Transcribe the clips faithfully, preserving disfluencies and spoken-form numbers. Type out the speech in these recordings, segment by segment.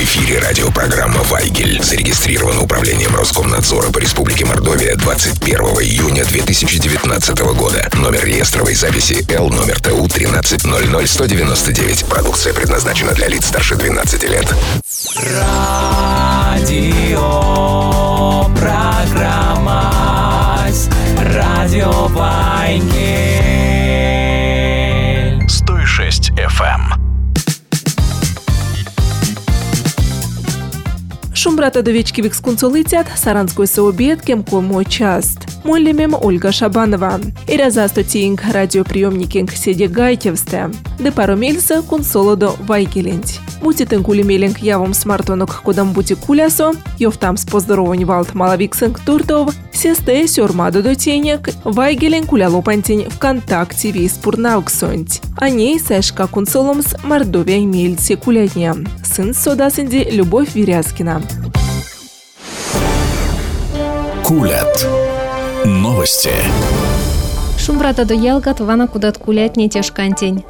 эфире радиопрограмма «Вайгель». Зарегистрирована управлением Роскомнадзора по Республике Мордовия двадцать первого июня две тысячи девятнадцатого года. Номер реестровой записи Л номер Т У тринадцать ноль ноль сто девяносто девять. Продукция предназначена для лиц старше двенадцати лет. Радио программа Радио Вайгель сто шесть эф эм. Шумбрата довечки викскунцу летят Саранской сообед кемко мой част. Моллимем Ольга Шабанова. И разастотинг радиоприемникинг седе гайтевсте. Де пару мельса кунсолодо Вайгелинь. Мутитен кулемелинг явом смартонок кодам бути кулясо. Йовтам с поздоровань валт малавиксинг туртов. Сесте сюрмадо до тенек. Вайгелин кулялопантень ВКонтакте вис пурнауксонть. А ней сэшка кунсолом с Мордовия мельси кулятня. Сын содасенди Любовь Верязкина. Кулят. Новости. Шумбрата до ялгат вана кудат кулять не тяжкантень.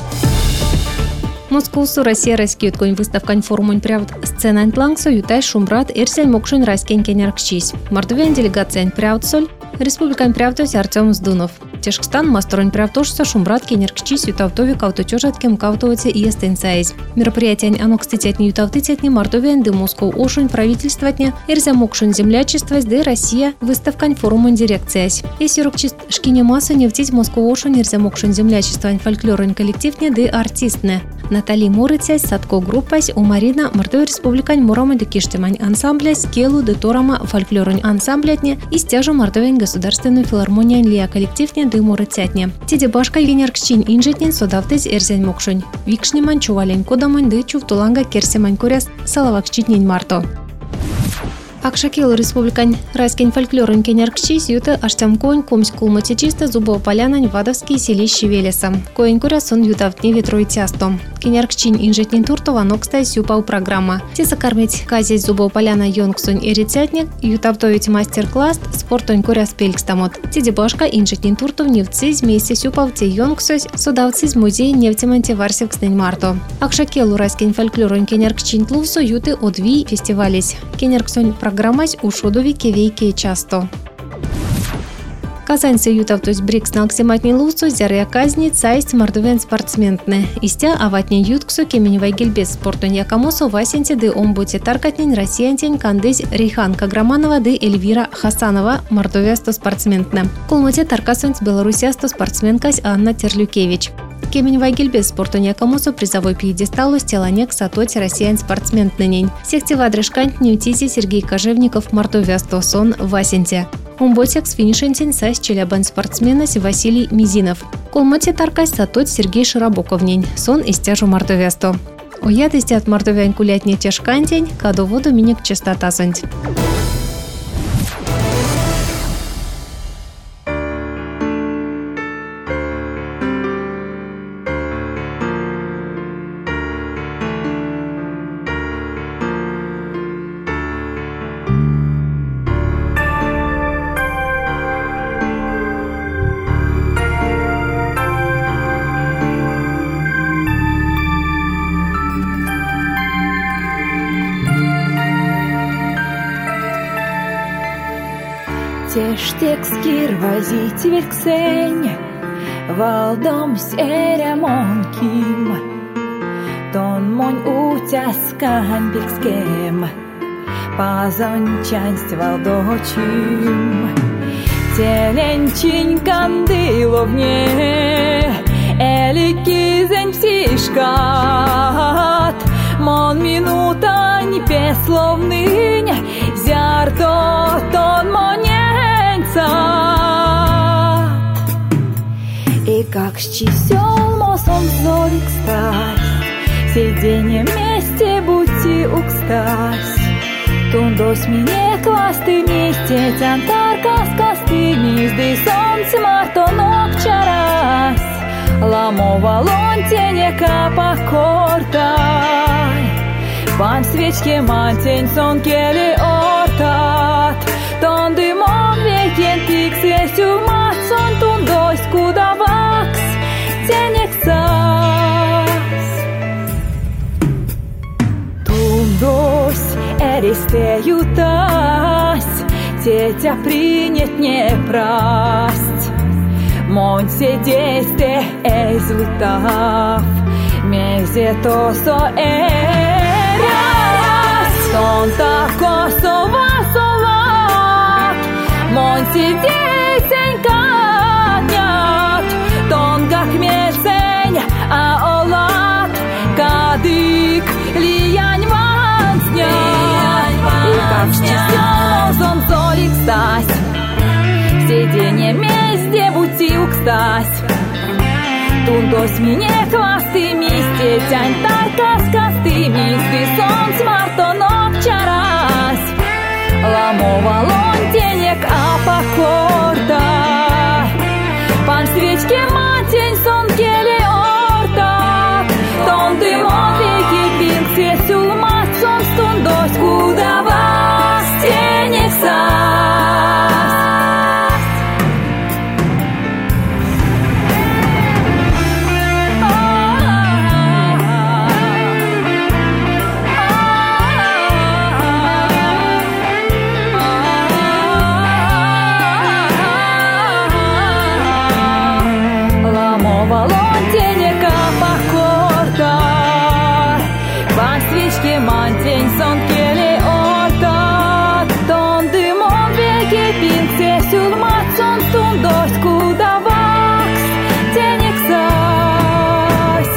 Москвусу Россия раскиют конь выставкань форумунь прявд сцена антлангсо ютай Шумбрат эрсель мокшун раскень кенеркчись. Мордовян делегация прявд соль. Республикань прявдось Артем Сдунов. Тяжкстан масторань прявдошса Шумбрат кенеркчись ютавтови кауточожаткем каутоваце и эстенсайз. Мероприятие оно кстати ютавтыцетни Мордовян де Москву ошунь правительствотня эрзя мокшун землячество де Россия выставкань форумунь дирекциясь. Есирокчист шкине масса нефтить Москву ошунь эрзя мокшун землячество фольклорень коллективне де артистне. Натали Мурыцясь, Садко группась, у Марина Мордовия республикань Мурома де Киштемань ансамбля, Скелу де Торама фольклорень ансамблятне и стяжу Мордовия государственную филармонию лия коллективне де Мурыцятне. Тиде башка генеркчин инжетнин содавтез эрзень мокшунь. Викшнимань чувалень кодамонь де чувтуланга керсемань куряс салавакчитнин марто. Акшакел республикань райскень фольклорын кенеркчись юта аштямконь комськ кулматичиста зубова полянань вадовский селище Велеса. Коень куря сон ютавтни ветрой тясто. Кенеркчин инжетнин туртова нокстай сюпау программа. Теса кормить казись зубова поляна йонгсонь эрицятник ютавтовить мастер-класс спортонь куря спелькстамот. Теде башка инжетнин туртов нефтсись вместе сюпавте йонгсось судавцись музей нефтеманте варсевкснень марто. Акшакелу райскень фольклорын кенеркчин тлувсо юты одви фестивались. Кенерксонь программась у шодовике вейке часто. Казаньцы ютавтось брикс на аксиматни лусу зяря казни цайсть мордовен спортсментны. Истя аватни ютксу кемень Вайгельбес спортон якамосу васенте де омбуте таркатнень россиянтень кандыз Рейхан Каграманова де Эльвира Хасанова мордовясто спортсментны. Кулмуте таркасунц белорусясто спортсменкась Анна Терлюкевич. Кемень Вайгельбес спортон якамосу призовой пьедесталу стеланек сатоти россиян спортсментнынень. Сехте вадрышкант неутизи Сергей Кожевников мордовясто сон васенте. Умботек с финишентень сайс челябан спортсменась Василий Мизинов. Колмате таркась сатот Сергей Широбоковнень, сон и стяжу мордовясто. Уяд истят мордовян кулятне тяжкантень, кадоводу миник частотасонть. Тештек скирвазить вельксень, валдом серемон ким, тон монь утяскан бельскем, пазончансть валдочим. Теленчин кандиловне, эликизень псишкат, мон минутань песловнынь, зярто тон монь. И как счисел мосом зорик страсть, сиденье вместе будьте укстась. Тундось мне квасты вместе, тянтарка с костыми, сды солнце мартонок чарась. Ламова лонтенека покортай, пан свечке мантень сон кели ортат. Ton dymon viekien tiksies jumat son tundois kudavaks tieneksas. Tundois stējūtās, tētā priņet neprast. Mon sēdēste ezlutav, mēzie to so eras, ton tako so vasolat, mon sēdēseņ kaņat, ton gak mēseņ aolat, kadik lijaņ vansņat, и как сон солик стась, сиденье вместе бутилк стась, тунdos мне хвасты мисте, тянь таркас касты мисты, сон смарто нокчарас, ламова лонтенек апакорта, пан свечке матень сон келе орта, тон ты мовеки пинг сесул мат сон стундос кудавас тенек сас. Mantень сон келе орта, тон дымон веки пинг сесюл мат сон стундос кудавакс тенек сась.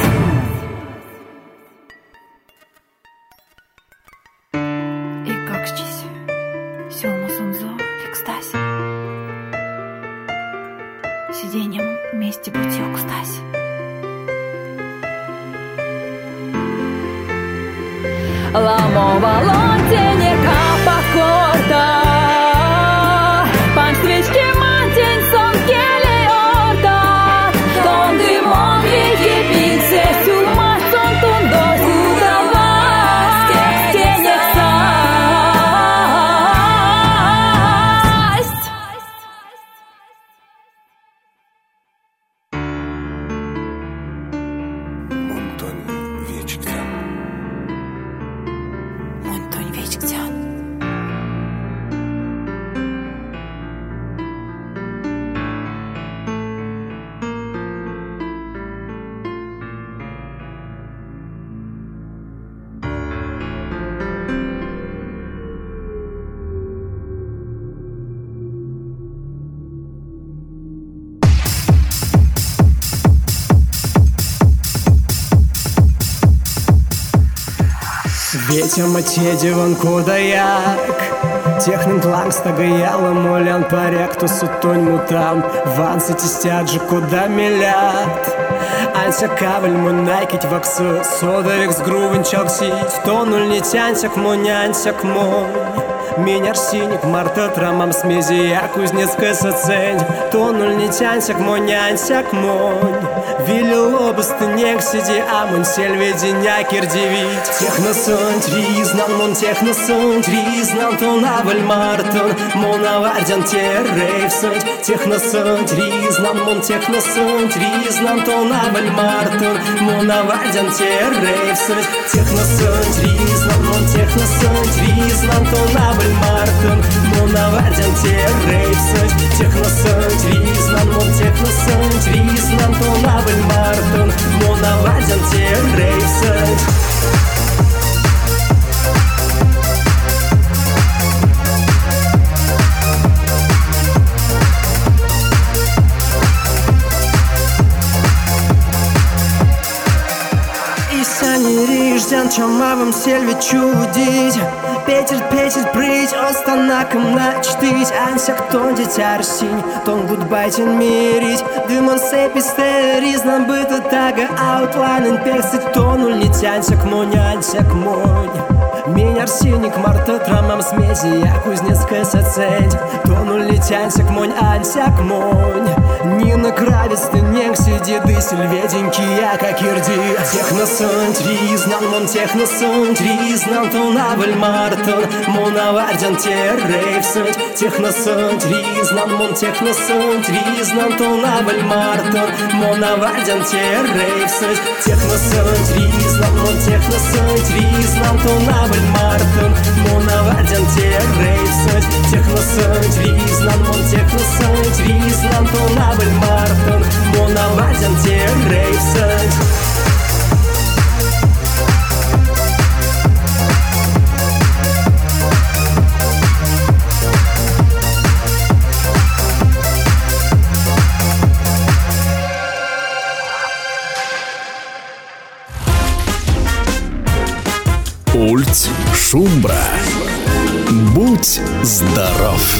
И как чись, сёлма сунзо фикстась, сиденьем вместе бутилку стась. Ламова лонтенек апакорта, пан свечке мантень сон келе орта, тон дымон веки пинг сесюл мат сон тундос кудавас тенек сась. Монтон вечктян. Монтон вечктян. Ветем отедеван кудаяк, технен тланг стагаяла молян паряк, то сутонь мутан, вансы тестят же куда милят. Анся кавель мунайкить ваксы, содовик с грувен чоксить, то нуль не тянься к монянься к мон. Меня синик марта трамам смези, я кузнецкая соцень, то нуль не тянься к монянься к монь. Вилило бы стынек сиди, а мон сельведеня кирдевить. Техносон тризнан, мон техносон тризнан, то наваль мартон, мон авардян террейвсонь. Техносон тризнан, мон техносон тризнан, то наваль мартон, мон авардян террейвсонь. Техносон тризнан, мон техносон тризнан, то наваль мартон, мон авардян террейвсонь. Техносон тризнан, мон техносон тризнан, то наваль Мартон, монавадян террейвсонь. Риждян, чамавым сельве чудить, Петер, Петер, прыть, останаком начтыть, Ансяк тон дитяр синь, тон гудбайтин мирить, Дымон сеписте, ризнан быта тага, Аутлайнен персить, тонуль не тянься к монь, ансяк монь. Меня арсеник марта трамам смези, я кузнецкая соцень, тонуль не тянься к монь, ансяк монь. Нина кравец, ты нег сиди, дысель веденький, я как ирди. Техносон тризнан, мон техносон тризнан, то наваль мартон, мон авардян террейвсонь. Техносон тризнан, мон техносон тризнан, то наваль мартон, мон авардян террейвсонь. Техносон тризнан. Виснан мон техно суть, виснан тунабель мартын, мунавадян те рейв суть. Техно суть, виснан мон техно суть, виснан тунабель мартын, мунавадян те рейв суть. Ульт Шумбра. Будь здоров!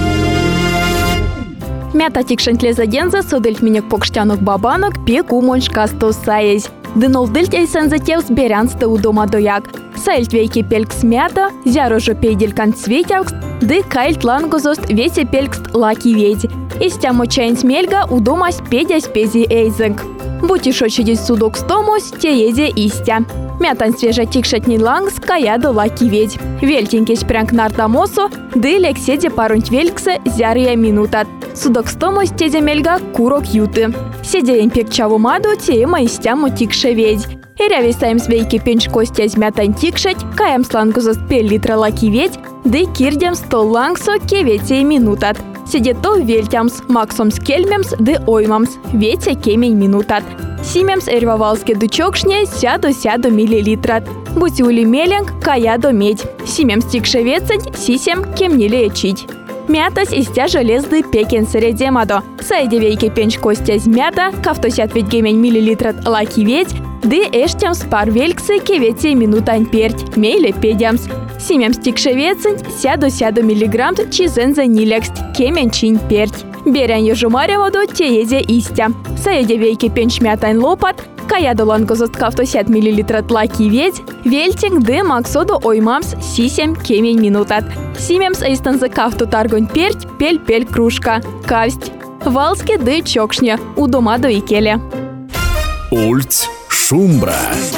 Мята тикшентле заденза судыльт минек покштянок бабанок пек умоншка стосаез. Дынол дыльт эйсен затевс берянсты удома дояк. Сайльт вейки пелькс мята, зярожо пейделькан цветякс, ды кайльт лангозост весе пелькст лаки ведь. Истямо чайнс мельга удома спедясь пези эйзенг. Будь ишо чидись судок стомос, те езе истя. Мятан свежа тикшетни лангс каяду лаки ведь. Вельтинкесь прянк нартамосо, ды лекседе парунт вельксе зярия минутат. Судок стомос тезе мельга курок юты. Седеем пек чаву маду теема истямо тикше ведь. Эрявисаем свейки пенч костясь мятан тикшет, каем слангузост пел литра лаки ведь, ды кирдем стол лангсо кеветей минутат. Сидето вельтямс, максомс кельмемс ды оймамс, ветя кемень минутат. Симемс эрвавалске дучокшне сяду-сяду миллилитрат. Будь ули меленг, каядо медь. Симемс тикше вецень, сисем кемнили ечить. Мятас истя железды пекен средемадо. Сайде вейки пенч костясь мята, кавтосят ведь гемень миллилитрат лаки ведь, ды эштямс пар вельксы кеветей минутань перть, мейле педямс. Симемс тикше вецень, сяду-сяду миллиграмм чизенза нилекст, кемен чинь перть. Берен ежумареводу теезе истя. Сайде вейки пенч мятань лопат, каяду лангозост кавтосят миллилитрат лаки ведь, вельтинг ды максоду оймамс сисем кемень минутат. Симемс эйстанза кавту таргонь перть, пель-пель кружка. Кавсть. Валске ды чокшне, удома до икеле. Ульт Шумбра.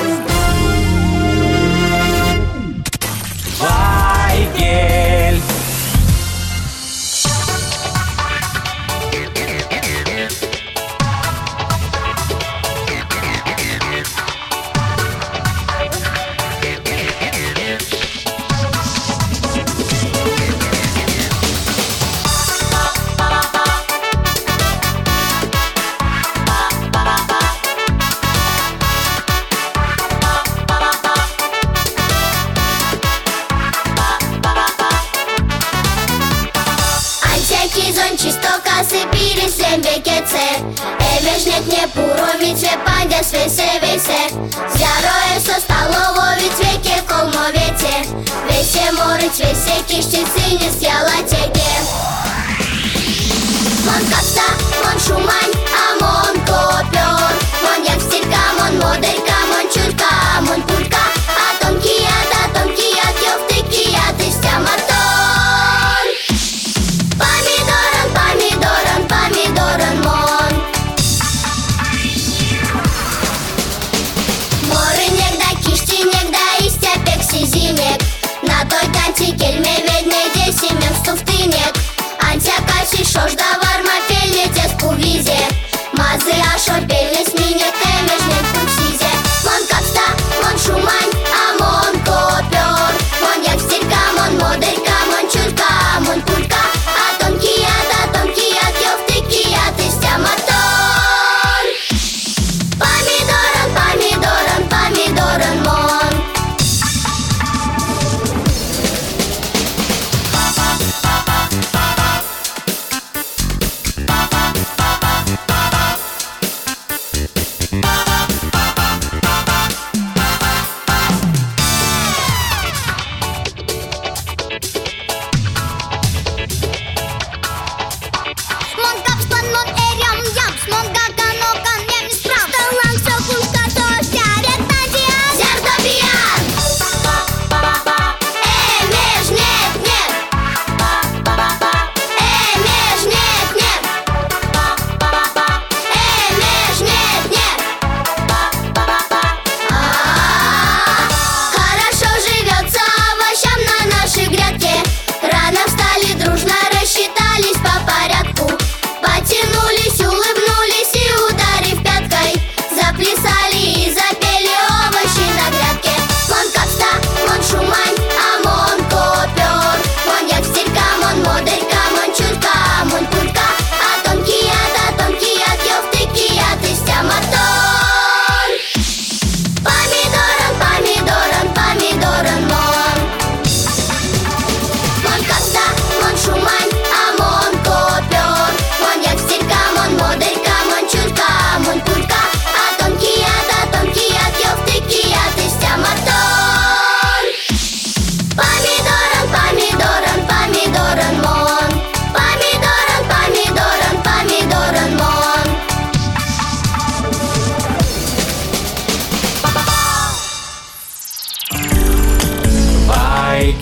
Вайгель. Эвешнет не пуровице, падя свесе весе. Зяроe со столововиц веке колмовете. Весе морыц, весе кишчицы не съела теге. Мон капса, мон шумань, а мон копер. Мон як стирка, мон моделька, мон чурка, мон пулька. А тонкий ад, а тонкий ад, ёвтыкий ад, истя мотор. Помидоран, помидоран, помидоран, мон. Моры негда, кишти негда, истя пекси зинек. На той танці кельме ведне десимем стуфтынек. Антя каши шош да варма пельне тес пувизе. Мазы ашо пельне смине темежне пупсизе. Мон капста, мон шумань, а мон копер. Мон як стирка, мон моделька, мон чурка, мон пулька. А тонкий ад, а тонкий ад, ёвтыкий ад, истя мотор. Помидоран, помидоран, помидоран, мон. Bye.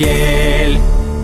Вайгель.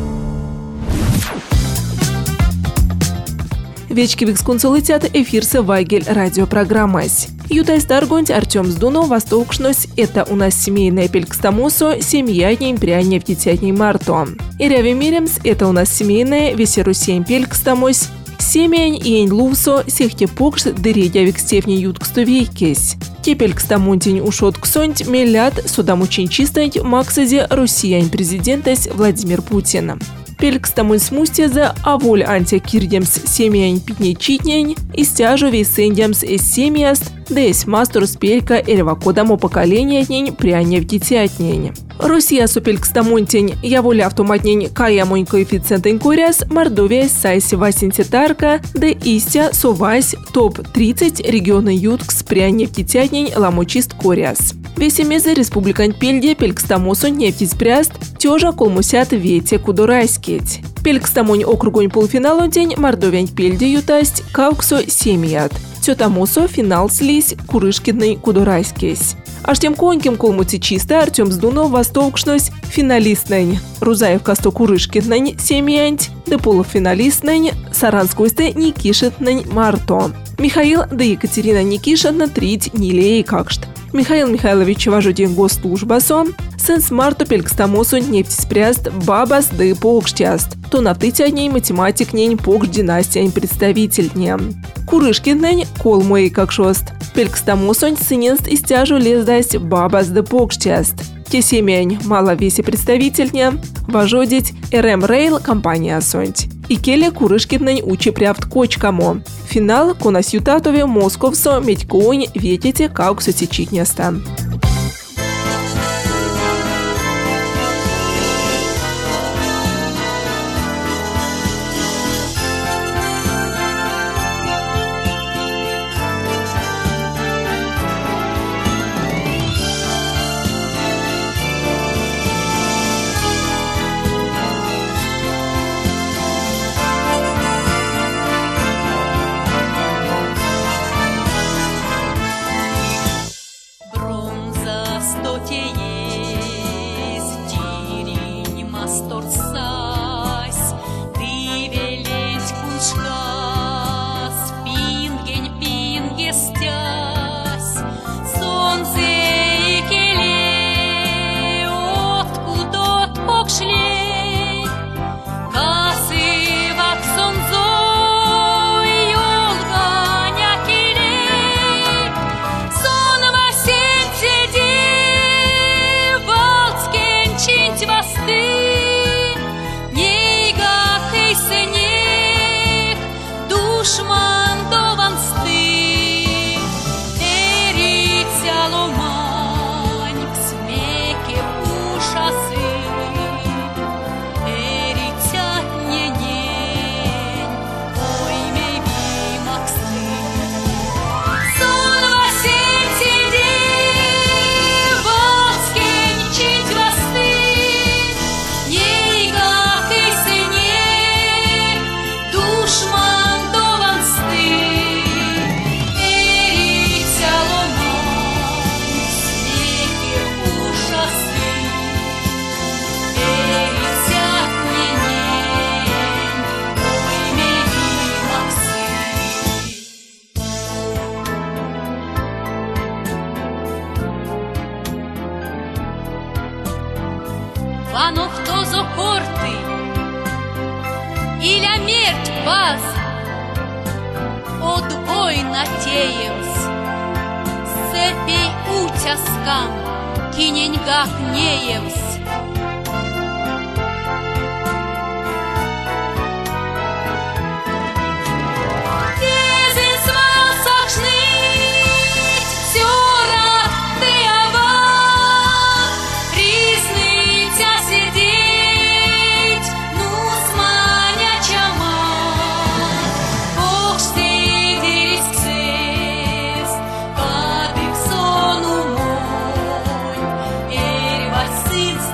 Вечки виксконсолитят эфирсы Вайгель радиопрограммась. Ютай Старгонь, Артем Сдунов, Востокшность. Это у нас семейная пелькстамосо, семья дней пряня в дитятней марто. И ряви миремс, это у нас семейная весерусень пелькстамось. Семень и ень лувсо, сехте покш, дыридя викстевни юткстовейкесь. Тепель кстамонтень ушот ксонть мелят, судам очень чистонть максазе Россиянь президентес Владимир Путин. Пелькстамон смустеза, а воль антикирдемс семьянь питней читнень, и стяжу вейсендемс эс семьяст, да есть мастер спелька эльвакодаму поколения днень пряня в дитятнень. Россия супелькстамонтень, я воля автоматнень кая мой коэффициентень коряс, Мордовия сайси васинтитарка, да истя совась топ тридцать региона юткс пряня в дитятнень ламочист коряс. Весемезе республикань пельде пелькстамосу нефтиспряст, тёжа колмусят вете кудурайскеть. Пелькстамонь округонь полуфиналу день Мордовянь пельде ютасть кауксо семьят. Тётамосо финал слизь Курышкиной кудурайскесь. Аж тем коньким колмути чисто Артем Сдунов Востокшность финалистнень. Рузаев Касто Курышкиной семьянть, да полуфиналистнень Саранскойсте Никишетнень Марто. Михаил да Екатерина Никишетна трить нилей какшт. Михаил Михайлович вожудин госслужбасон, сын с Марто пелькстамосу нефтиспряст бабас да и покштяст. То нафтытяней математик нень покш династиянь представительня. Курышкиннень кол мой как шост. Пелькстамосонь сыненст и стяжу лездасть бабас да покштяст. Те семень мало весе представительня, вожодить РМ Рейл компания сонть. И келе Курышкиннень учи прявт кочкамо. Финал конас ютатове московсо медькоонь ветите как сотечитняста. Вано хто зокорти, Иля мерть баз, Одвой натеемс, Сепей утяскам, Киненьгах неемс. Сын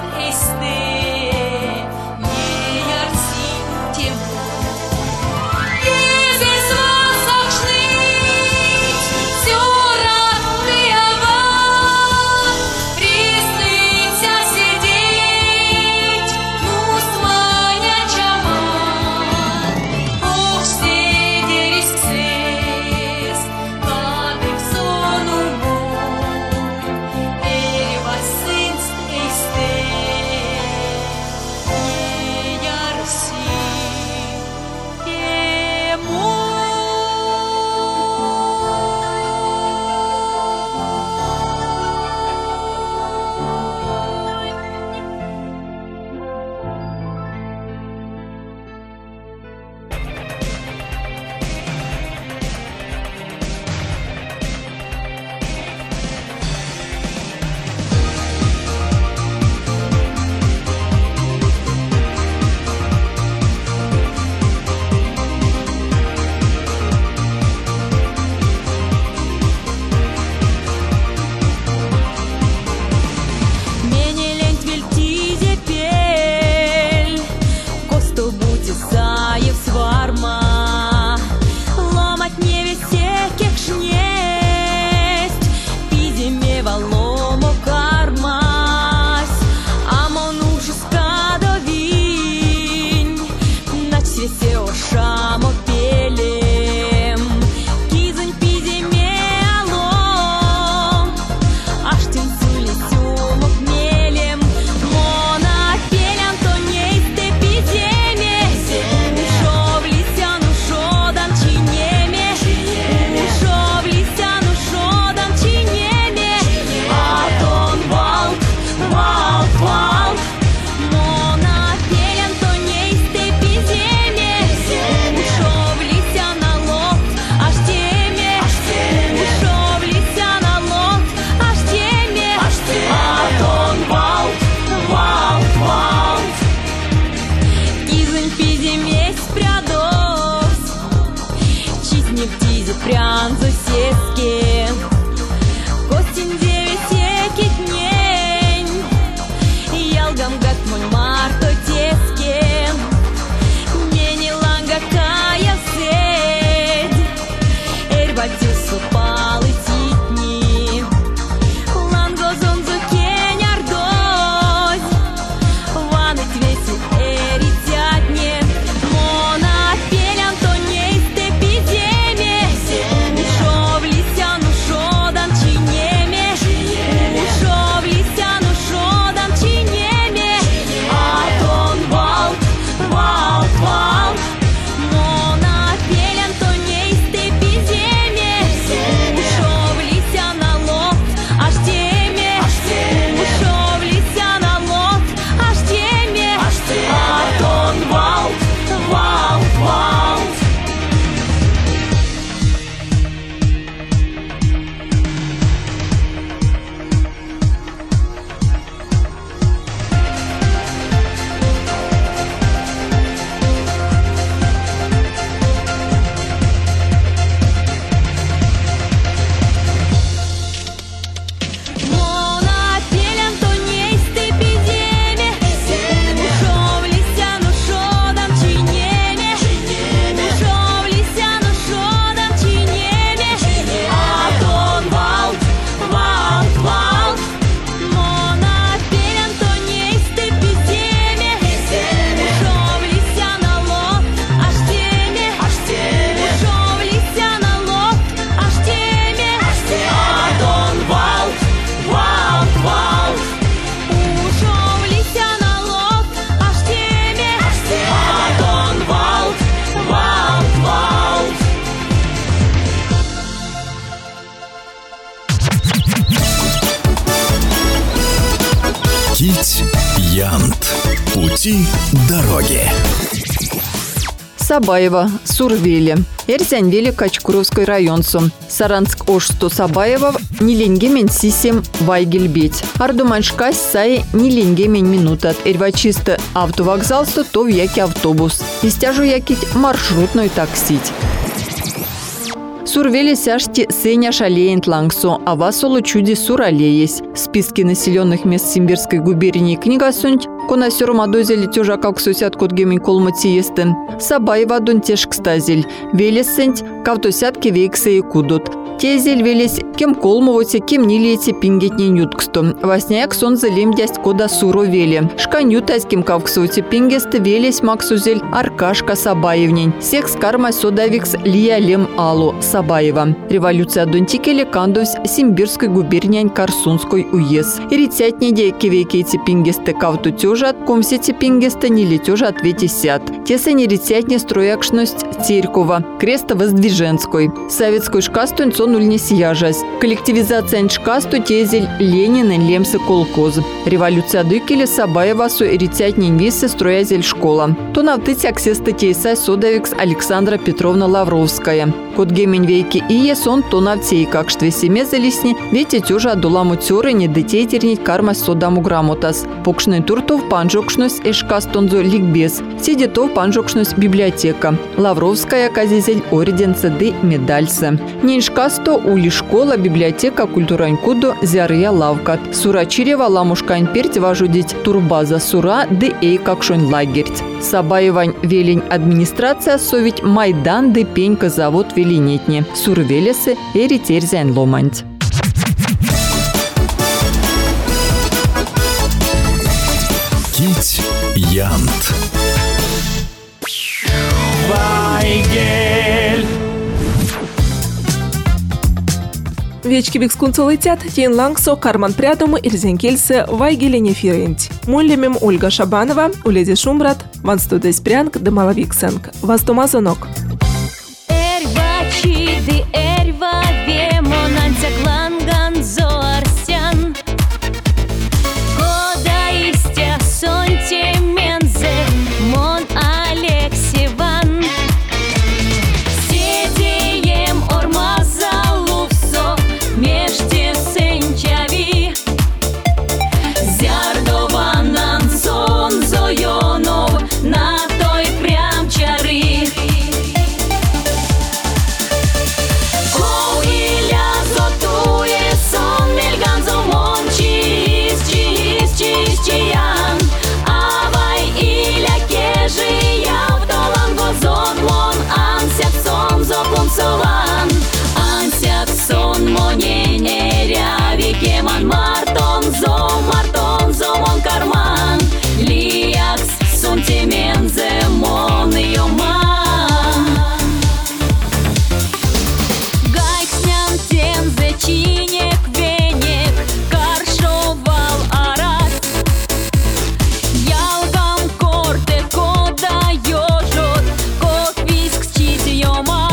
Кить Янт. Пути дороги. Сабаева, Сурвели. Эрзянвели Качкуровской районсу. Саранск ошсто Сабаева ниленге мен сисем вайгельбеть. Ардуманшкась сай ниленге мен минутат. Эрвачисты автовокзалсто то в яки автобус. Истяжу якить маршрутной таксить. Сурвели сяшти сеня шалеент лангсо, а васолу чуди суралеес. Списки населенных мест Симбирской губернии книга сунть, кона сёрмадозели тёжа как сосят кот гемень колмотиесты. Сабаева дун теш кстазель. Велесент кавтосятки вейксеи кудут. Тезель велес кем колмовоте, кем нилиете пингетнен ютксто. Васняяк сон залем дясть кода суро вели. Шканют кем кавксоте пингесты велес максузель Аркашка Сабаевнень. Секс карма содавикс лиялем алу Сабаева. Революция донтикеле кандус Симбирской губернии Карсунской уез. Ирицятне дейки вейкети пингесты кавту тёжат, комсети пингесты нили тёжа ответисят. Теса нерицятне строякшность Терькова, креста Воздвиженской. Советской шкасту нуль сияжась. Коллективизация шкасту тезель Ленина лемсы колхоз. Революция дыкели Сабаева су ирицятнень висы строязель школа. То навтыть аксеста тейсай содавикс Александра Петровна Лавровская. Кот гемень вейки и сон то навтей как штве семе залисни, вети тюжа дуламу тюры не детейтернить карма содаму грамотас. Покшный туртов панжокшнус эшкастонзо ликбез. Сидетов панжокшнус библиотека. Лавровская казизель орденца де медальса. Ниншкасто ули школа, библиотека, культуранькуду, зярыя лавкат. Сурачирева ламушкань перть важудить турбаза сура де эй какшон лагерть. Сабаевань велень администрация совить майдан де пенька завод велинетне. Сурвелесы эри терзян ломанть. Кить Янт. Вайгель. Вечки бекскунцу летят, тин лангсо, карман прядому, ирзенкельсе, вайгеле нефирент. Муллемем Ольга Шабанова, уледи Шумбрат, ван студес прянг, да малавиксенг. Вас томазонок. Эрвачи ди эрва вемон антякланган зоарсян. Кода истя сонте мензе мон Алексеван. Седеем ормазалувсо межде сенчави. Зярдованан сон зоёнов на той прям чары. Ансяк сон моне неряви кеман мартон зо мартон зо мон карман лиакс сон темензе мон йоман гайкснян тензе чинек венек каршовал арас ялгам корте кода ёжот кот виск чити йомас.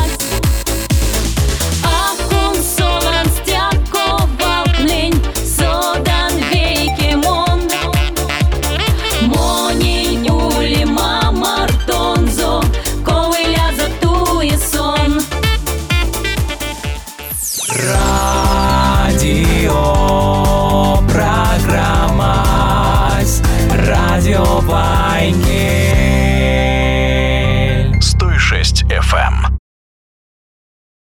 Радио программа Радио Вайгель.